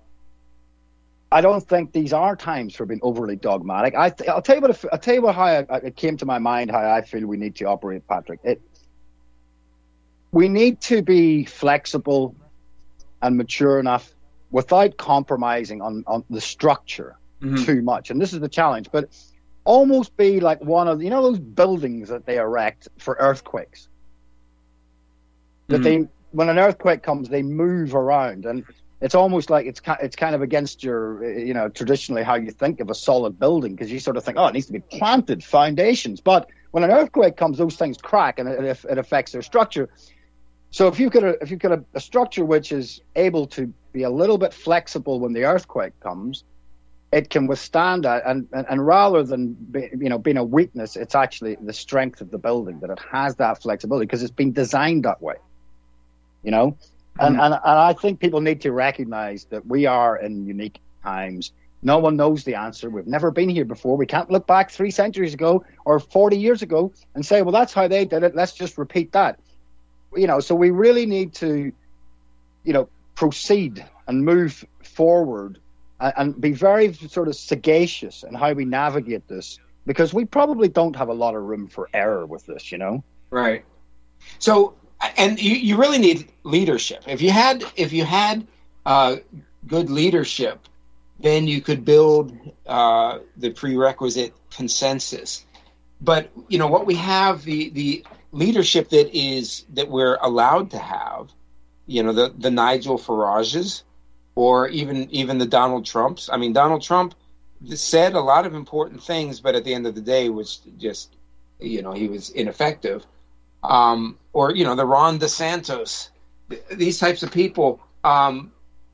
I don't think these are times for being overly dogmatic. I th- I'll tell you what. I'll tell you what. How I, it came to my mind. How I feel we need to operate, Patrick. It. We need to be flexible and mature enough without compromising on, on the structure mm-hmm. too much. And this is the challenge. But almost be like one of you know those buildings that they erect for earthquakes. That mm-hmm. they, when an earthquake comes, they move around, and it's almost like it's it's kind of against your, you know, traditionally how you think of a solid building, because you sort of think, oh, it needs to be planted foundations. But when an earthquake comes, those things crack, and it, it affects their structure. So if you've got a if you've got a, a structure which is able to be a little bit flexible when the earthquake comes, it can withstand that, and, and, and rather than be, you know being a weakness, it's actually the strength of the building, that it has that flexibility because it's been designed that way. You know, mm-hmm. and, and and I think people need to recognize that we are in unique times. No one knows the answer. We've never been here before. We can't look back three centuries ago or forty years ago and say, well, that's how they did it. Let's just repeat that. You know, so we really need to, you know, proceed and move forward and, and be very sort of sagacious in how we navigate this, because we probably don't have a lot of room for error with this, you know? Right. So, and you, you really need leadership. If you had, if you had uh, good leadership, then you could build uh, the prerequisite consensus. But, you know, what we have, the, the leadership that is that we're allowed to have, you know, the, the Nigel Farages or even even the Donald Trumps. I mean, Donald Trump said a lot of important things, but at the end of the day was just, you know, he was ineffective. Um, or, you know, the Ron DeSantis, these types of people, um,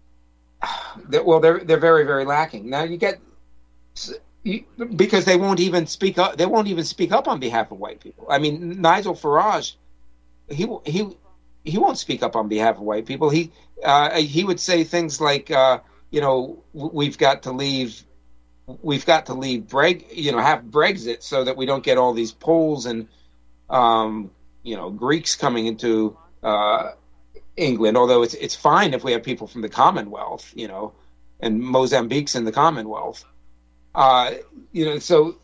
that, well, they're they're very, very lacking. Now you get... You, because they won't even speak up. They won't even speak up on behalf of white people. I mean, Nigel Farage, he he he won't speak up on behalf of white people. He uh, he would say things like, uh, you know, we've got to leave, we've got to leave Breg, you know, have Brexit so that we don't get all these Poles and um, you know, Greeks coming into uh, England. Although it's it's fine if we have people from the Commonwealth, you know, and Mozambique's in the Commonwealth. Uh, you know, so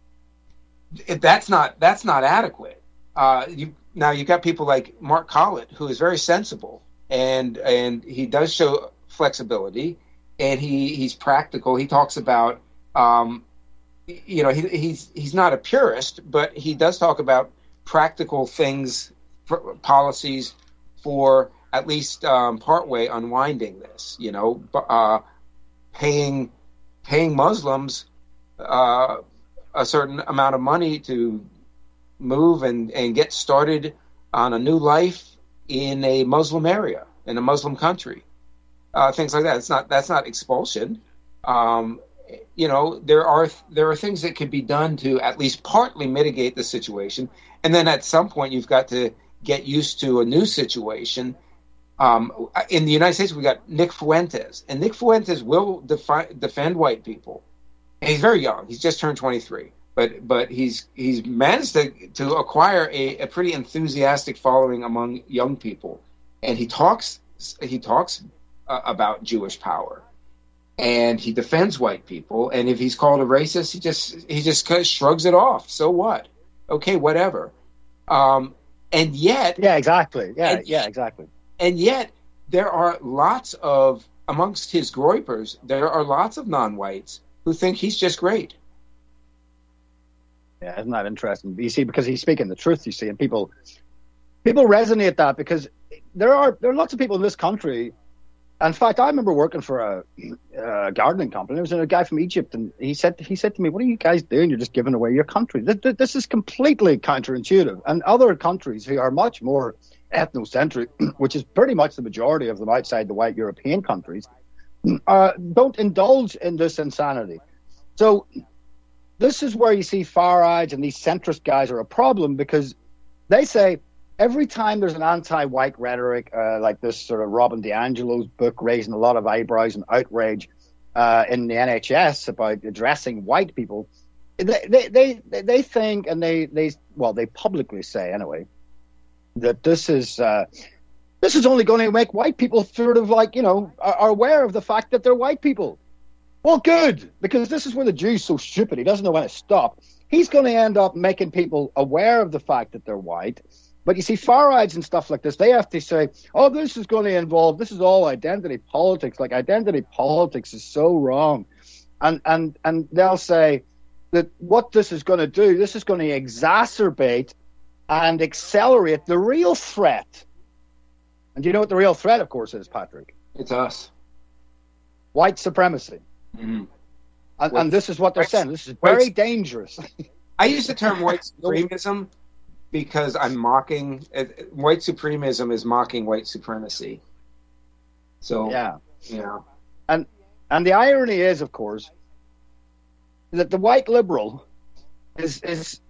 if that's not that's not adequate. Uh, you now you got people like Mark Collett, who is very sensible, and and he does show flexibility, and he, he's practical. He talks about, um, you know, he, he's he's not a purist, but he does talk about practical things, for policies for at least um, partway unwinding this. You know, uh, paying. paying Muslims uh, a certain amount of money to move and, and get started on a new life in a Muslim area, in a Muslim country, uh, things like that. It's not that's not expulsion. Um, you know, there are there are things that could be done to at least partly mitigate the situation, and then at some point you've got to get used to a new situation. Um, in the United States, we got Nick Fuentes, and Nick Fuentes will defi- defend white people. And he's very young; he's just turned twenty-three, but but he's he's managed to to acquire a, a pretty enthusiastic following among young people, and he talks he talks uh, about Jewish power, and he defends white people. And if he's called a racist, he just he just kind of shrugs it off. So what? Okay, whatever. Um, and yet, yeah, exactly. Yeah, and, yeah, exactly. And yet, there are lots of amongst his groypers, there are lots of non-whites who think he's just great. Yeah, isn't that interesting? You see, because he's speaking the truth, you see, and people people resonate that because there are there are lots of people in this country. In fact, I remember working for a, a gardening company. There was a guy from Egypt, and he said he said to me, "What are you guys doing? You're just giving away your country. This, this is completely counterintuitive." And other countries who are much more ethnocentric, which is pretty much the majority of them outside the white European countries, uh, don't indulge in this insanity. So this is where you see far-right and these centrist guys are a problem, because they say every time there's an anti-white rhetoric, uh, like this sort of Robin DiAngelo's book raising a lot of eyebrows and outrage uh, in the N H S about addressing white people, they they they, they think, and they, they well they publicly say anyway, that this is uh, this is only going to make white people sort of like, you know, are, are aware of the fact that they're white people. Well, good, because this is where the Jew's so stupid. He doesn't know when to stop. He's going to end up making people aware of the fact that they're white. But you see, far-rights and stuff like this, they have to say, oh, this is going to involve, this is all identity politics. Like, identity politics is so wrong. And and and they'll say that what this is going to do, this is going to exacerbate and accelerate the real threat. And do you know what the real threat, of course, is, Patrick? It's us. White supremacy. Mm-hmm. And, and this is what they're saying. This is very white, dangerous. I use the term white supremism because I'm mocking uh, white supremism is mocking white supremacy. So yeah, yeah. And and the irony is, of course, that the white liberal is is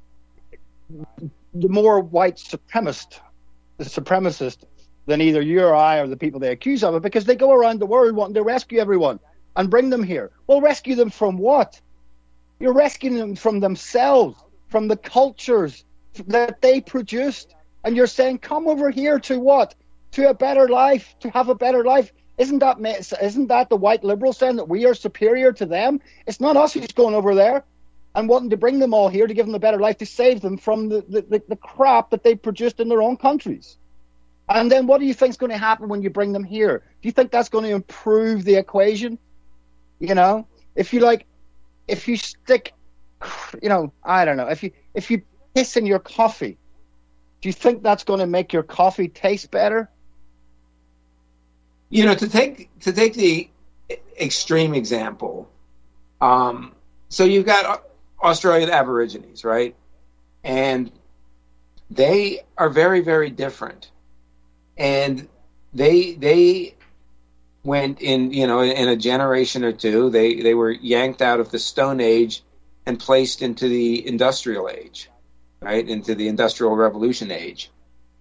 the more white supremacist, the supremacist than either you or I or the people they accuse of it, because they go around the world wanting to rescue everyone and bring them here. Well, rescue them from what? You're rescuing them from themselves, from the cultures that they produced. And you're saying, come over here to what? To a better life, to have a better life. Isn't that isn't that the white liberals saying that we are superior to them? It's not us who's going over there and wanting to bring them all here to give them a better life, to save them from the, the, the crap that they produced in their own countries. And then what do you think is going to happen when you bring them here? Do you think that's going to improve the equation? You know, if you like, if you stick, you know, I don't know, if you if you piss in your coffee, do you think that's going to make your coffee taste better? You know, to take to take the extreme example, um, so you've got Australian Aborigines, right? And they are very, very different. And they they went in, you know, in a generation or two, they, they were yanked out of the Stone Age and placed into the Industrial Age, right? Into the Industrial Revolution age.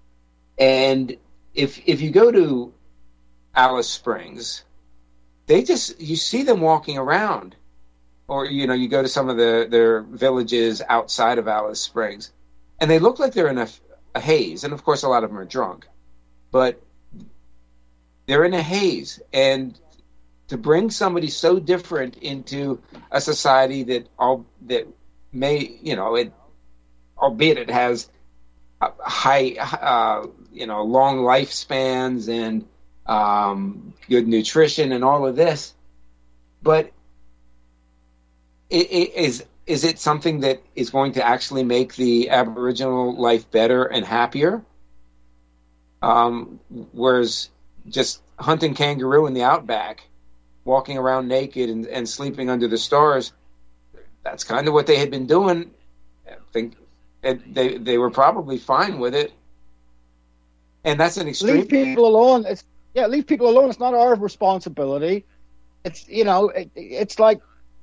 And if if you go to Alice Springs, they just, you see them walking around. Or, you know, you go to some of the their villages outside of Alice Springs, and they look like they're in a, a haze. And, of course, a lot of them are drunk. But they're in a haze. And to bring somebody so different into a society that all that may, you know, it, albeit it has high, uh, you know, long lifespans and um, good nutrition and all of this, but it, it is is it something that is going to actually make the Aboriginal life better and happier? Um, whereas just hunting kangaroo in the outback, walking around naked and, and sleeping under the stars, that's kind of what they had been doing. I think it, they they were probably fine with it. And that's an extreme. Leave people alone. It's, yeah, leave people alone. It's not our responsibility. It's, you know, it, it's like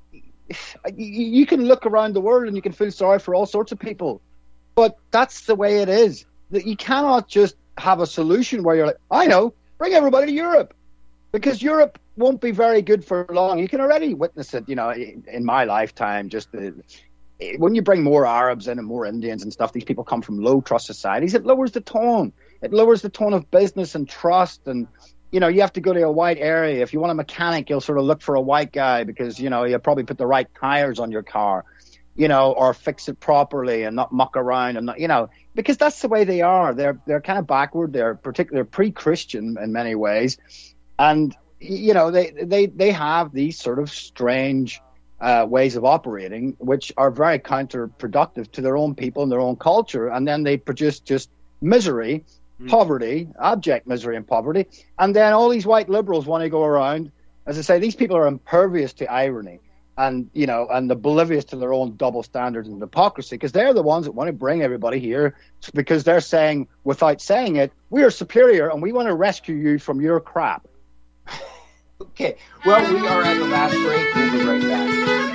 you can look around the world and you can feel sorry for all sorts of people, but that's the way it is. That you cannot just have a solution where you're like, I know, bring everybody to Europe, because Europe won't be very good for long. You can already witness it, you know, in my lifetime. Just the, when you bring more Arabs in and more Indians and stuff, these people come from low trust societies. It lowers the tone. It lowers the tone of business and trust. And, you know, you have to go to a white area. If you want a mechanic, you'll sort of look for a white guy because, you know, you'll probably put the right tires on your car, you know, or fix it properly and not muck around and not, you know, because that's the way they are. They're they're kind of backward. They're particularly pre-Christian in many ways, and you know, they, they, they have these sort of strange uh, ways of operating, which are very counterproductive to their own people and their own culture. And then they produce just misery, mm. poverty, abject misery and poverty. And then all these white liberals want to go around. As I say, these people are impervious to irony and, you know, and oblivious to their own double standards and hypocrisy, because they're the ones that want to bring everybody here because they're saying, without saying it, we are superior and we want to rescue you from your crap. Okay, well, we are at the last break. We'll be right back.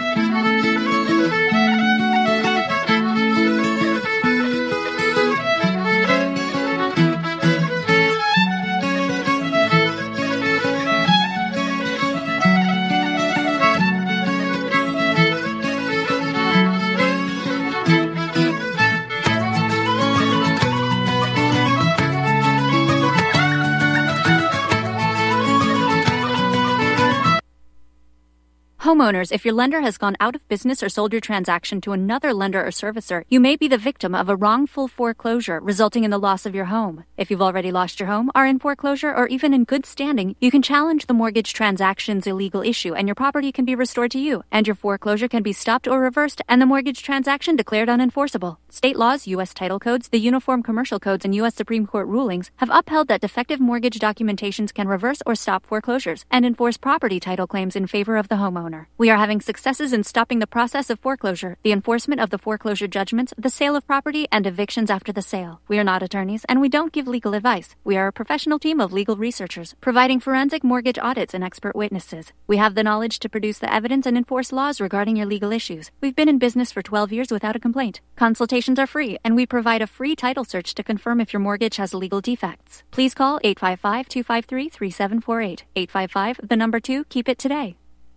Homeowners, if your lender has gone out of business or sold your transaction to another lender or servicer, you may be the victim of a wrongful foreclosure resulting in the loss of your home. If you've already lost your home, are in foreclosure, or even in good standing, you can challenge the mortgage transaction's illegal issue and your property can be restored to you, and your foreclosure can be stopped or reversed and the mortgage transaction declared unenforceable. State laws, U S title codes, the Uniform Commercial Codes, and U S Supreme Court rulings have upheld that defective mortgage documentations can reverse or stop foreclosures and enforce property title claims in favor of the homeowner. We are having successes in stopping the process of foreclosure, the enforcement of the foreclosure judgments, the sale of property, and evictions after the sale. We are not attorneys, and we don't give legal advice. We are a professional team of legal researchers, providing forensic mortgage audits and expert witnesses. We have the knowledge to produce the evidence and enforce laws regarding your legal issues. We've been in business for twelve years without a complaint. Consultations are free, and we provide a free title search to confirm if your mortgage has legal defects. Please call eight five five, two five three, three seven four eight. eight five five, the number two, keep it today.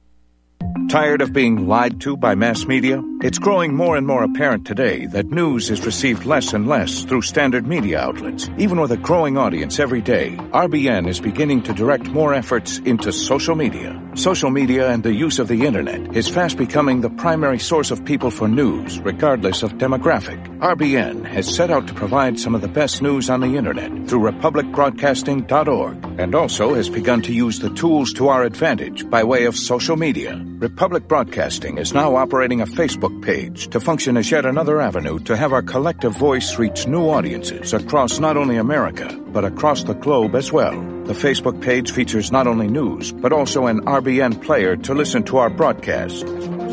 Tired of being lied to by mass media? It's growing more and more apparent today that news is received less and less through standard media outlets. Even with a growing audience every day, R B N is beginning to direct more efforts into social media. Social media and the use of the internet is fast becoming the primary source of people for news, regardless of demographic. R B N has set out to provide some of the best news on the internet through republic broadcasting dot org, and also has begun to use the tools to our advantage by way of social media. Republic Broadcasting is now operating a Facebook page to function as yet another avenue to have our collective voice reach new audiences across not only America, but across the globe as well. The Facebook page features not only news, but also an R B N player to listen to our broadcast.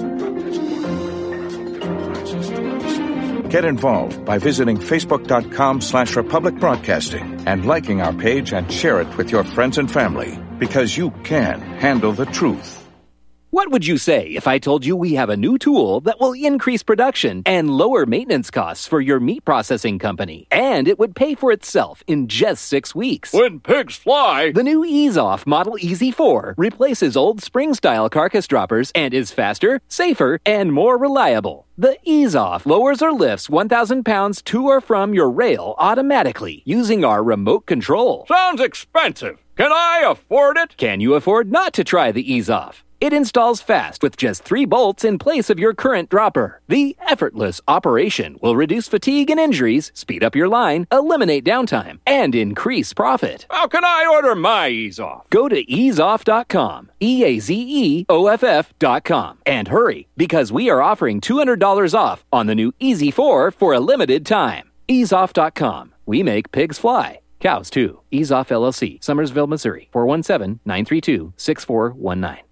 Get involved by visiting facebook.com slash Republic Broadcasting and liking our page and share it with your friends and family, because you can handle the truth. What would you say if I told you we have a new tool that will increase production and lower maintenance costs for your meat processing company? And it would pay for itself in just six weeks. When pigs fly! The new EaseOff Model E Z four replaces old spring-style carcass droppers and is faster, safer, and more reliable. The EaseOff lowers or lifts one thousand pounds to or from your rail automatically using our remote control. Sounds expensive. Can I afford it? Can you afford not to try the EaseOff? It installs fast with just three bolts in place of your current dropper. The effortless operation will reduce fatigue and injuries, speed up your line, eliminate downtime, and increase profit. How can I order my EaseOff? Go to ease off dot com, E A Z E O F F dot com, and hurry, because we are offering two hundred dollars off on the new E Z four for a limited time. ease off dot com. We make pigs fly. Cows, too. EaseOff L L C, Summersville, Missouri, four one seven, nine three two, six four one nine.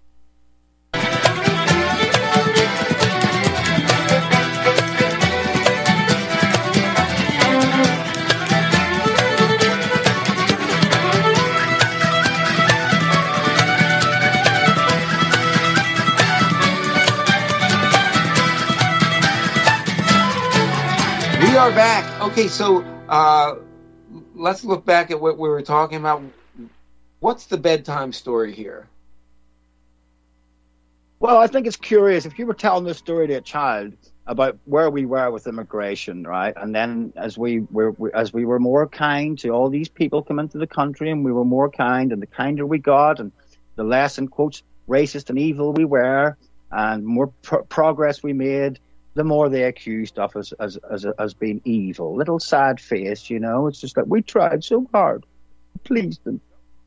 We are back. Okay, so uh, let's look back at what we were talking about. What's the bedtime story here? Well, I think it's curious. If you were telling this story to a child about where we were with immigration, right, and then as we were as we were more kind to all these people come into the country, and we were more kind, and the kinder we got, and the less, in quotes, racist and evil we were, and more pro- progress we made, the more they accused of us as, as, as, as being evil. Little sad face, you know. It's just like, we tried so hard to please them.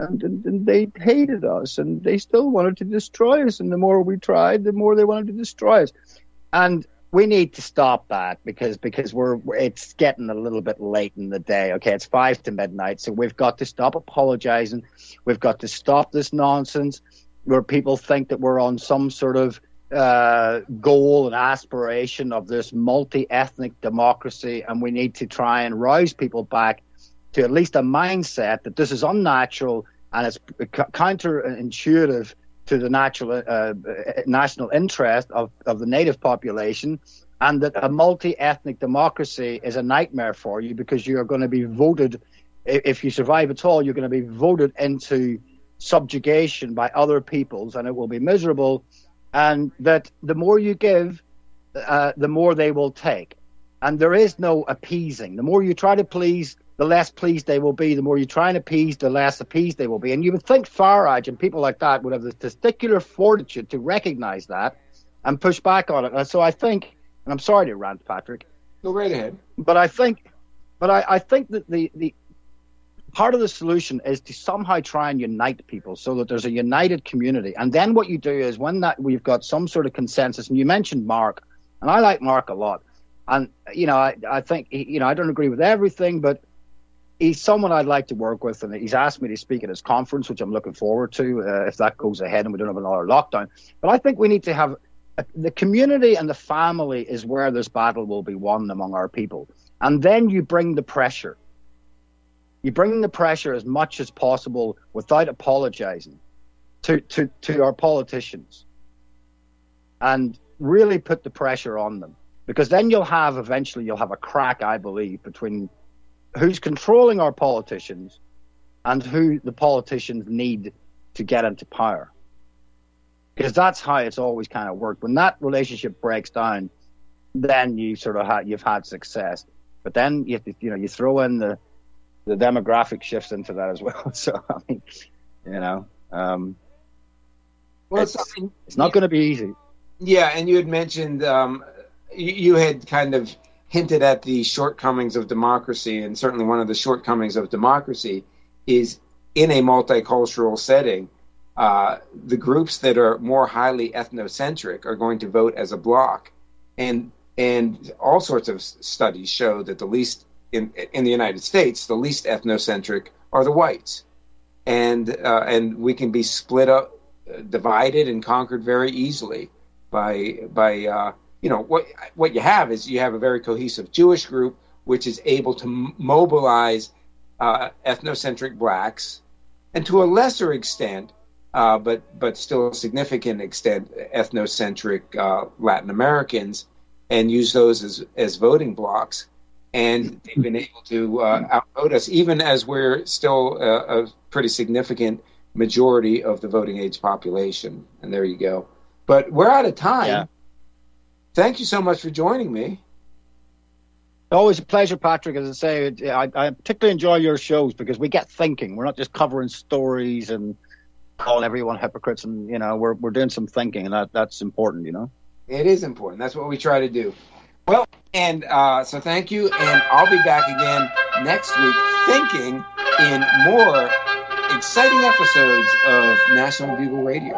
and, and, and they hated us, and they still wanted to destroy us. And the more we tried, the more they wanted to destroy us. And we need to stop that because because we're it's getting a little bit late in the day. Okay, it's five to midnight, so we've got to stop apologizing. We've got to stop this nonsense where people think that we're on some sort of uh, goal and aspiration of this multi-ethnic democracy, and we need to try and rouse people back to at least a mindset that this is unnatural and it's counterintuitive to the natural uh, national interest of, of the native population, and that a multi-ethnic democracy is a nightmare for you because you are going to be voted, if you survive at all, you're going to be voted into subjugation by other peoples, and it will be miserable, and that the more you give, uh, the more they will take. And there is no appeasing. The more you try to please, the less pleased they will be. The more you try and appease, the less appeased they will be. And you would think Farage and people like that would have the testicular fortitude to recognize that and push back on it. And so I think, and I'm sorry to rant, Patrick. Go right ahead. But I think, but I, I think that the, the part of the solution is to somehow try and unite people so that there's a united community. And then what you do is when that we've got some sort of consensus, and you mentioned Mark, and I like Mark a lot. And, you know, I, I think, you know, I don't agree with everything, but he's someone I'd like to work with, and he's asked me to speak at his conference, which I'm looking forward to, uh, if that goes ahead and we don't have another lockdown. But I think we need to have a, the community and the family is where this battle will be won among our people. And then you bring the pressure. You bring the pressure as much as possible without apologizing to, to, to our politicians, and really put the pressure on them. Because then you'll have, eventually, you'll have a crack, I believe, between who's controlling our politicians and who the politicians need to get into power. Because that's how it's always kind of worked. When that relationship breaks down, then you sort of had, you've had success. But then you have to, you know, you throw in the the demographic shifts into that as well. So I mean, you know, um, well, it's, it's, it's not going to be easy. Yeah, and you had mentioned. Um, You had kind of hinted at the shortcomings of democracy, and certainly one of the shortcomings of democracy is in a multicultural setting, uh, the groups that are more highly ethnocentric are going to vote as a bloc. And and all sorts of studies show that the least, in, in the United States, the least ethnocentric are the whites. And, uh, and we can be split up, divided, and conquered very easily by by... Uh, You know, what what you have is you have a very cohesive Jewish group, which is able to m- mobilize uh, ethnocentric blacks, and to a lesser extent, uh, but but still a significant extent, ethnocentric uh, Latin Americans, and use those as, as voting blocks. And they've been able to uh, outvote us, even as we're still a, a pretty significant majority of the voting age population. And there you go. But we're out of time. Yeah. Thank you so much for joining me. Always a pleasure, Patrick. As I say, I, I particularly enjoy your shows because we get thinking. We're not just covering stories and calling everyone hypocrites, and you know, we're we're doing some thinking, and that that's important. You know, it is important. That's what we try to do. Well, and uh, so thank you, and I'll be back again next week, thinking in more exciting episodes of National Bugle Radio.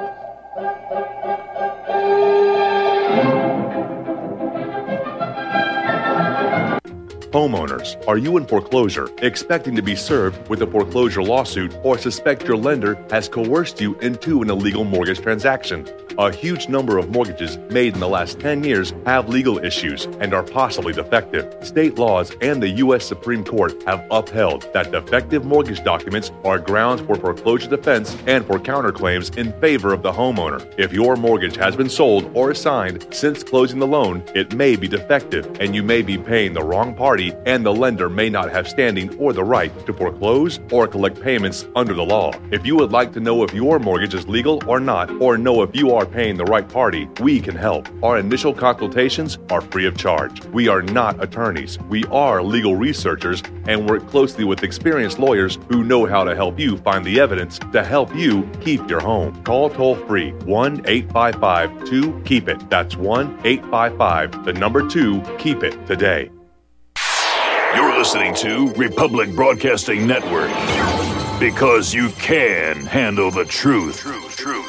Homeowners, are you in foreclosure, expecting to be served with a foreclosure lawsuit, or suspect your lender has coerced you into an illegal mortgage transaction? A huge number of mortgages made in the last ten years have legal issues and are possibly defective. State laws and the U S Supreme Court have upheld that defective mortgage documents are grounds for foreclosure defense and for counterclaims in favor of the homeowner. If your mortgage has been sold or assigned since closing the loan, it may be defective and you may be paying the wrong party, and the lender may not have standing or the right to foreclose or collect payments under the law. If you would like to know if your mortgage is legal or not, or know if you are paying the right party, we can help. Our initial consultations are free of charge. We are not attorneys. We are legal researchers and work closely with experienced lawyers who know how to help you find the evidence to help you keep your home. Call toll-free one eight five five two keep it. That's one eight five five, the number two, keep it today. You're listening to Republic Broadcasting Network. Because you can handle the truth.